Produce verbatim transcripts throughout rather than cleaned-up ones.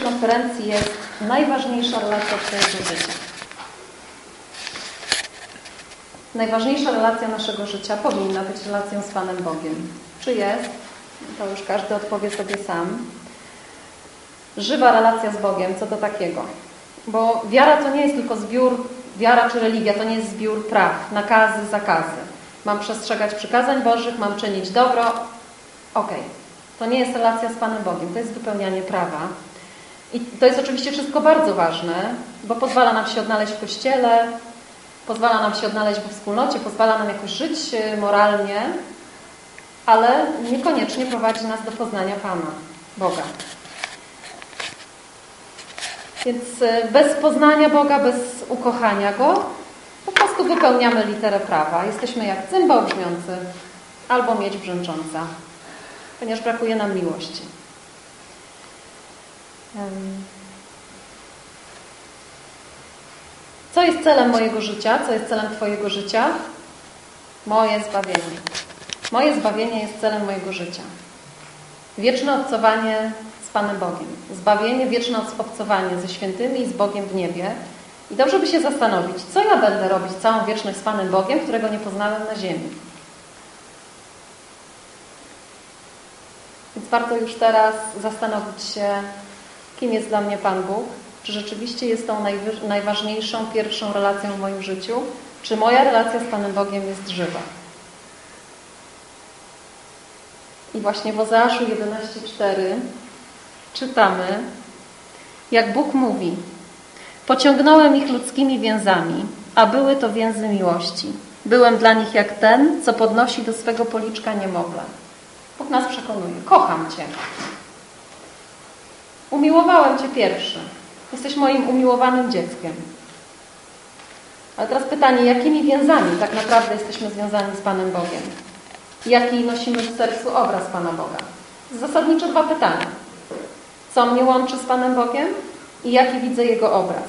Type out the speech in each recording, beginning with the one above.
konferencji jest najważniejsza relacja Twojego życia. Najważniejsza relacja naszego życia powinna być relacją z Panem Bogiem. Czy jest? To już każdy odpowie sobie sam. Żywa relacja z Bogiem, co to takiego? Bo wiara to nie jest tylko zbiór, wiara czy religia to nie jest zbiór praw, nakazy, zakazy. Mam przestrzegać przykazań Bożych, mam czynić dobro. Okej. Okay. To nie jest relacja z Panem Bogiem, to jest wypełnianie prawa. I to jest oczywiście wszystko bardzo ważne, bo pozwala nam się odnaleźć w Kościele, pozwala nam się odnaleźć we wspólnocie, pozwala nam jakoś żyć moralnie, ale niekoniecznie prowadzi nas do poznania Pana, Boga. Więc bez poznania Boga, bez ukochania Go, po prostu wypełniamy literę prawa. Jesteśmy jak cymbał brzmiący albo miedź brzęcząca, ponieważ brakuje nam miłości. Co jest celem mojego życia? Co jest celem Twojego życia? Moje zbawienie. Moje zbawienie jest celem mojego życia. Wieczne obcowanie z Panem Bogiem. Zbawienie, wieczne obcowanie ze świętymi i z Bogiem w niebie. I dobrze by się zastanowić, co ja będę robić całą wieczność z Panem Bogiem, którego nie poznałem na ziemi. Więc warto już teraz zastanowić się, kim jest dla mnie Pan Bóg. Czy rzeczywiście jest tą najważniejszą, pierwszą relacją w moim życiu? Czy moja relacja z Panem Bogiem jest żywa? I właśnie w Ozeaszu jedenaście cztery czytamy, jak Bóg mówi: pociągnąłem ich ludzkimi więzami, a były to więzy miłości. Byłem dla nich jak ten, co podnosi do swego policzka niemowlę. Bóg nas przekonuje. Kocham Cię. Umiłowałem Cię pierwszy. Jesteś moim umiłowanym dzieckiem. Ale teraz pytanie, jakimi więzami tak naprawdę jesteśmy związani z Panem Bogiem? Jaki nosimy w sercu obraz Pana Boga? Zasadniczo dwa pytania. Co mnie łączy z Panem Bogiem i jaki widzę Jego obraz?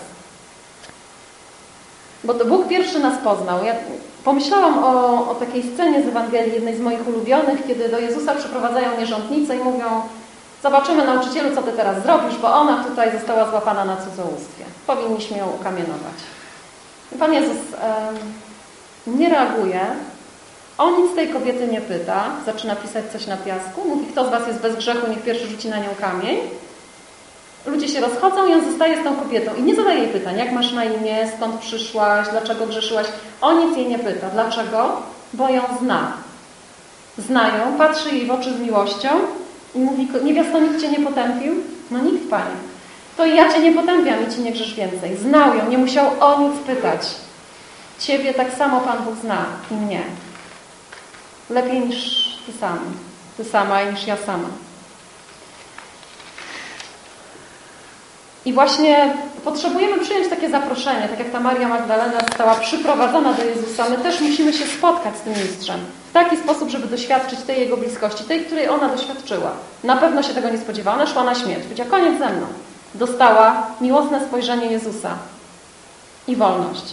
Bo to Bóg pierwszy nas poznał. Ja pomyślałam o, o takiej scenie z Ewangelii, jednej z moich ulubionych, kiedy do Jezusa przyprowadzają nierządnicę i mówią: zobaczymy, nauczycielu, co Ty teraz zrobisz, bo ona tutaj została złapana na cudzołóstwie. Powinniśmy ją ukamienować. I Pan Jezus e, nie reaguje. On nic tej kobiety nie pyta. Zaczyna pisać coś na piasku. Mówi: kto z Was jest bez grzechu, niech pierwszy rzuci na nią kamień. Ludzie się rozchodzą i on zostaje z tą kobietą. I nie zadaje jej pytań. Jak masz na imię? Skąd przyszłaś? Dlaczego grzeszyłaś? On nic jej nie pyta. Dlaczego? Bo ją zna. Zna ją, patrzy jej w oczy z miłością i mówi: niewiasto, nikt Cię nie potępił? No nikt, Panie. To i ja Cię nie potępiam i Ci nie grzesz więcej. Znał ją, nie musiał o nic pytać. Ciebie tak samo Pan Bóg zna i mnie. Lepiej niż Ty sam. Ty sama i niż ja sama. I właśnie potrzebujemy przyjąć takie zaproszenie, tak jak ta Maria Magdalena została przyprowadzona do Jezusa. My też musimy się spotkać z tym mistrzem w taki sposób, żeby doświadczyć tej Jego bliskości, tej, której ona doświadczyła. Na pewno się tego nie spodziewała. Ona szła na śmierć. Powiedziała: koniec ze mną. Dostała miłosne spojrzenie Jezusa i wolność.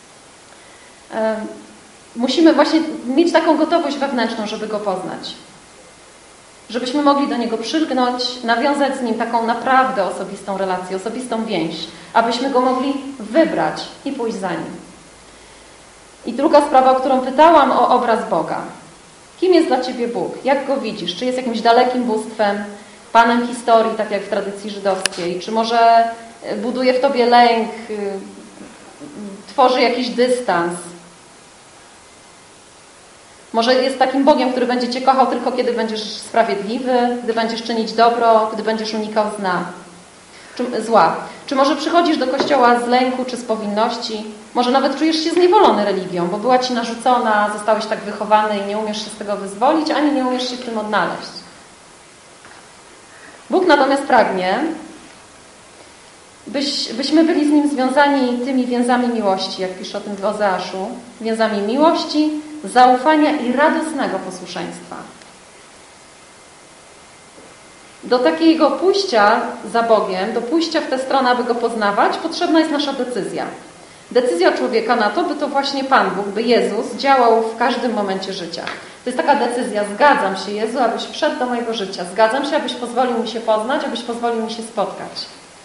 Musimy właśnie mieć taką gotowość wewnętrzną, żeby Go poznać. Żebyśmy mogli do Niego przylgnąć, nawiązać z Nim taką naprawdę osobistą relację, osobistą więź, abyśmy Go mogli wybrać i pójść za Nim. I druga sprawa, o którą pytałam, o obraz Boga. Kim jest dla Ciebie Bóg? Jak Go widzisz? Czy jest jakimś dalekim bóstwem, panem historii, tak jak w tradycji żydowskiej? Czy może buduje w Tobie lęk, tworzy jakiś dystans? Może jest takim Bogiem, który będzie Cię kochał tylko kiedy będziesz sprawiedliwy, gdy będziesz czynić dobro, gdy będziesz unikał zna, czy, zła. Czy może przychodzisz do Kościoła z lęku czy z powinności? Może nawet czujesz się zniewolony religią, bo była Ci narzucona, zostałeś tak wychowany i nie umiesz się z tego wyzwolić, ani nie umiesz się w tym odnaleźć. Bóg natomiast pragnie, byś, byśmy byli z Nim związani tymi więzami miłości, jak pisze o tym w Ozeaszu. Więzami miłości, zaufania i radosnego posłuszeństwa. Do takiego pójścia za Bogiem, do pójścia w tę stronę, aby Go poznawać, potrzebna jest nasza decyzja. Decyzja człowieka na to, by to właśnie Pan Bóg, by Jezus działał w każdym momencie życia. To jest taka decyzja: zgadzam się, Jezu, abyś wszedł do mojego życia. Zgadzam się, abyś pozwolił mi się poznać, abyś pozwolił mi się spotkać.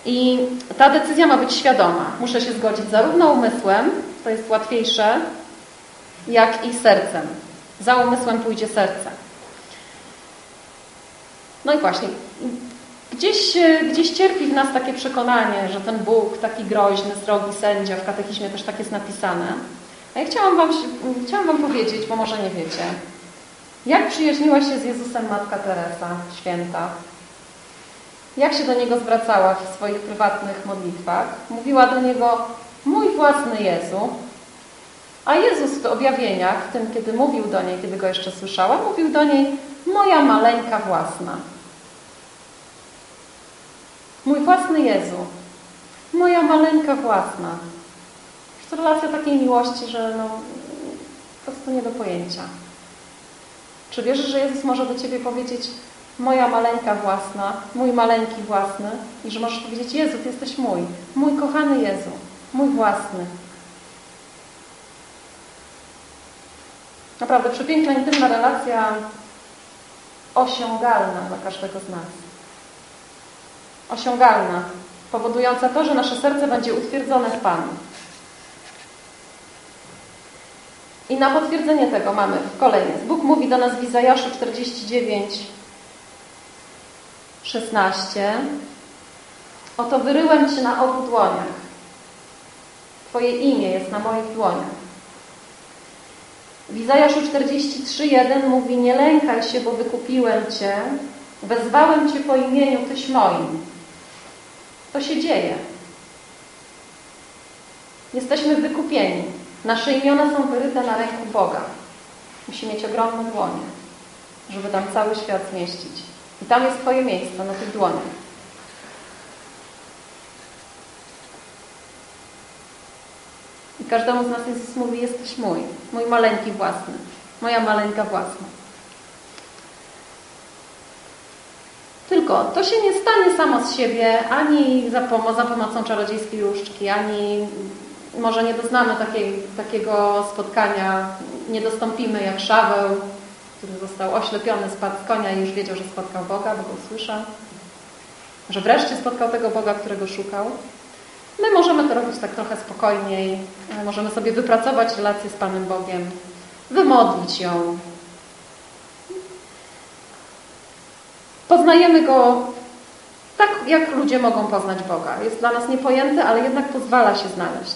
I ta decyzja ma być świadoma. Muszę się zgodzić zarówno umysłem, to jest łatwiejsze, jak i sercem. Za umysłem pójdzie serce. No i właśnie, gdzieś, gdzieś cierpi w nas takie przekonanie, że ten Bóg, taki groźny, srogi sędzia, w katechizmie też tak jest napisane. A ja chciałam wam, chciałam wam powiedzieć, bo może nie wiecie, jak przyjaźniła się z Jezusem Matka Teresa, święta. Jak się do Niego zwracała w swoich prywatnych modlitwach. Mówiła do Niego, mój własny Jezu. A Jezus w objawieniach, w tym kiedy mówił do niej, kiedy Go jeszcze słyszała, mówił do niej, moja maleńka własna. Mój własny Jezu. Moja maleńka własna. To relacja takiej miłości, że no, po prostu nie do pojęcia. Czy wierzysz, że Jezus może do Ciebie powiedzieć moja maleńka własna, mój maleńki własny i że możesz powiedzieć Jezu, Ty jesteś mój, mój kochany Jezu, mój własny. Naprawdę przepiękna, intymna relacja, osiągalna dla każdego z nas. Osiągalna, powodująca to, że nasze serce będzie utwierdzone w Panu. I na potwierdzenie tego mamy kolejne. Bóg mówi do nas w Izajaszu czterdzieści dziewięć, szesnaście. Oto wyryłem Cię na obu dłoniach. Twoje imię jest na moich dłoniach. W Izajaszu czterdzieści trzy, jeden mówi, nie lękaj się, bo wykupiłem Cię, wezwałem Cię po imieniu, Tyś moim. To się dzieje. Jesteśmy wykupieni. Nasze imiona są wyryte na ręku Boga. Musi mieć ogromne dłonie, żeby tam cały świat zmieścić. I tam jest Twoje miejsce, na tych dłoniach. I każdemu z nas Jezus mówi, jesteś mój, mój maleńki własny, moja maleńka własna. Tylko to się nie stanie samo z siebie, ani za, pomo- za pomocą czarodziejskiej różdżki, ani może nie doznamy takiej, takiego spotkania, nie dostąpimy jak Szaweł, który został oślepiony, spadł z konia i już wiedział, że spotkał Boga, bo go usłyszał. Że wreszcie spotkał tego Boga, którego szukał. My możemy to robić tak trochę spokojniej. Możemy sobie wypracować relację z Panem Bogiem, wymodlić ją. Poznajemy Go tak, jak ludzie mogą poznać Boga. Jest dla nas niepojęty, ale jednak pozwala się znaleźć.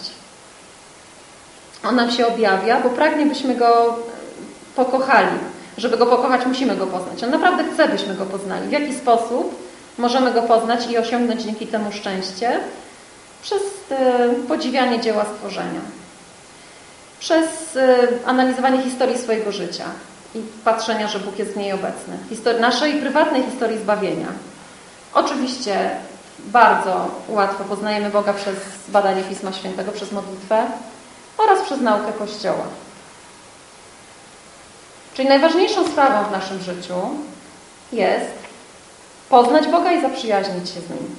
On nam się objawia, bo pragnie, byśmy Go pokochali. Żeby Go pokochać, musimy Go poznać. On naprawdę chce, byśmy Go poznali. W jaki sposób możemy Go poznać i osiągnąć dzięki temu szczęście? Przez podziwianie dzieła stworzenia. Przez analizowanie historii swojego życia i patrzenia, że Bóg jest w niej obecny. Histori- naszej prywatnej historii zbawienia. Oczywiście bardzo łatwo poznajemy Boga przez badanie Pisma Świętego, przez modlitwę oraz przez naukę Kościoła. Czyli najważniejszą sprawą w naszym życiu jest poznać Boga i zaprzyjaźnić się z Nim.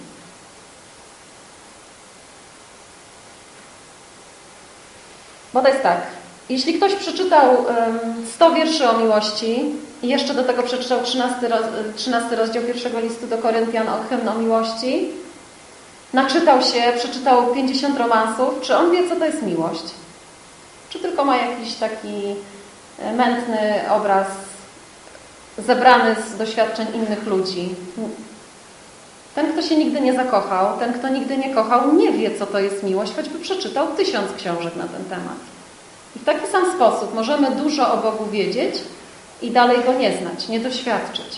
Bo to jest tak, jeśli ktoś przeczytał sto wierszy o miłości i jeszcze do tego przeczytał trzynasty rozdział pierwszego listu do Koryntian o hymn o miłości, naczytał się, przeczytał pięćdziesiąt romansów, czy on wie, co to jest miłość? Czy tylko ma jakiś taki mętny obraz zebrany z doświadczeń innych ludzi? Ten, kto się nigdy nie zakochał, ten, kto nigdy nie kochał, nie wie, co to jest miłość, choćby przeczytał tysiąc książek na ten temat. I w taki sam sposób możemy dużo o Bogu wiedzieć i dalej Go nie znać, nie doświadczyć.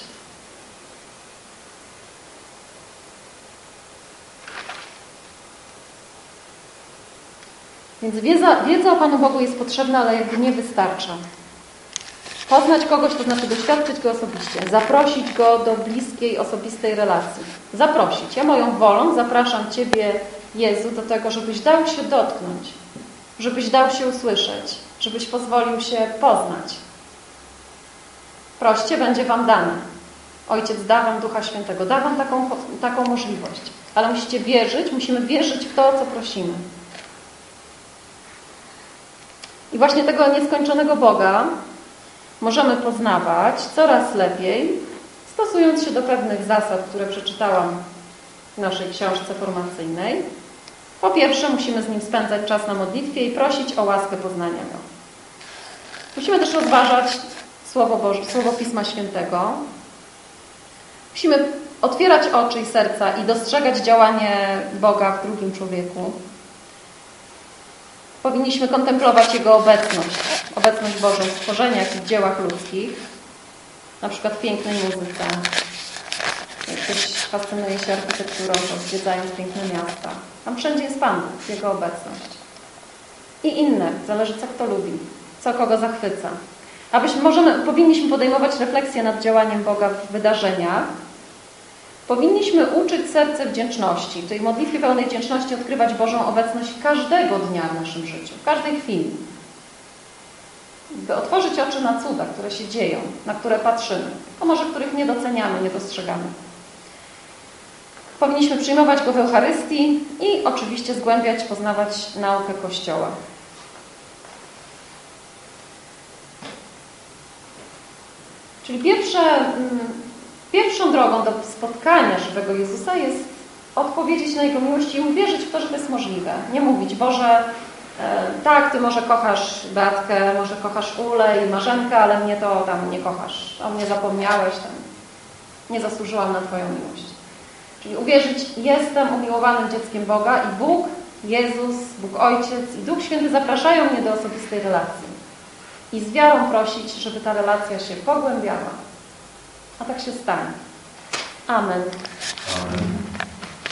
Więc wiedza, wiedza o Panu Bogu jest potrzebna, ale jakby nie wystarcza. Poznać kogoś, to znaczy doświadczyć Go osobiście. Zaprosić Go do bliskiej, osobistej relacji. Zaprosić. Ja moją wolą zapraszam Ciebie, Jezu, do tego, żebyś dał się dotknąć. Żebyś dał się usłyszeć. Żebyś pozwolił się poznać. Proście, będzie Wam dane. Ojciec da Wam Ducha Świętego. Da Wam taką, taką możliwość. Ale musicie wierzyć, musimy wierzyć w to, co prosimy. I właśnie tego nieskończonego Boga możemy poznawać coraz lepiej, stosując się do pewnych zasad, które przeczytałam w naszej książce formacyjnej. Po pierwsze, musimy z Nim spędzać czas na modlitwie i prosić o łaskę poznania Go. Musimy też rozważać Słowo Boże, Słowo Pisma Świętego. Musimy otwierać oczy i serca i dostrzegać działanie Boga w drugim człowieku. Powinniśmy kontemplować Jego obecność, obecność Bożą w stworzeniach i w dziełach ludzkich, na przykład w pięknej muzyce. Jak ktoś fascynuje się architekturą, to zwiedzając piękne miasta. Tam wszędzie jest Pan Bóg, Jego obecność. I inne, zależy co kto lubi, co kogo zachwyca. Abyśmy możemy, powinniśmy podejmować refleksję nad działaniem Boga w wydarzeniach. Powinniśmy uczyć serce wdzięczności, w tej modlitwie pełnej wdzięczności odkrywać Bożą obecność każdego dnia w naszym życiu, w każdej chwili. By otworzyć oczy na cuda, które się dzieją, na które patrzymy, a może których nie doceniamy, nie dostrzegamy. Powinniśmy przyjmować Go w Eucharystii i oczywiście zgłębiać, poznawać naukę Kościoła. Czyli pierwsze, pierwszą drogą do spotkania żywego Jezusa jest odpowiedzieć na Jego miłość i uwierzyć w to, że to jest możliwe. Nie mówić, Boże, tak, Ty może kochasz Beatkę, może kochasz Ulę i Marzenkę, ale mnie to tam nie kochasz. O mnie zapomniałeś, tam nie zasłużyłam na Twoją miłość. Czyli uwierzyć, jestem umiłowanym dzieckiem Boga i Bóg, Jezus, Bóg Ojciec i Duch Święty zapraszają mnie do osobistej relacji. I z wiarą prosić, żeby ta relacja się pogłębiała. A tak się stanie. Amen. Amen.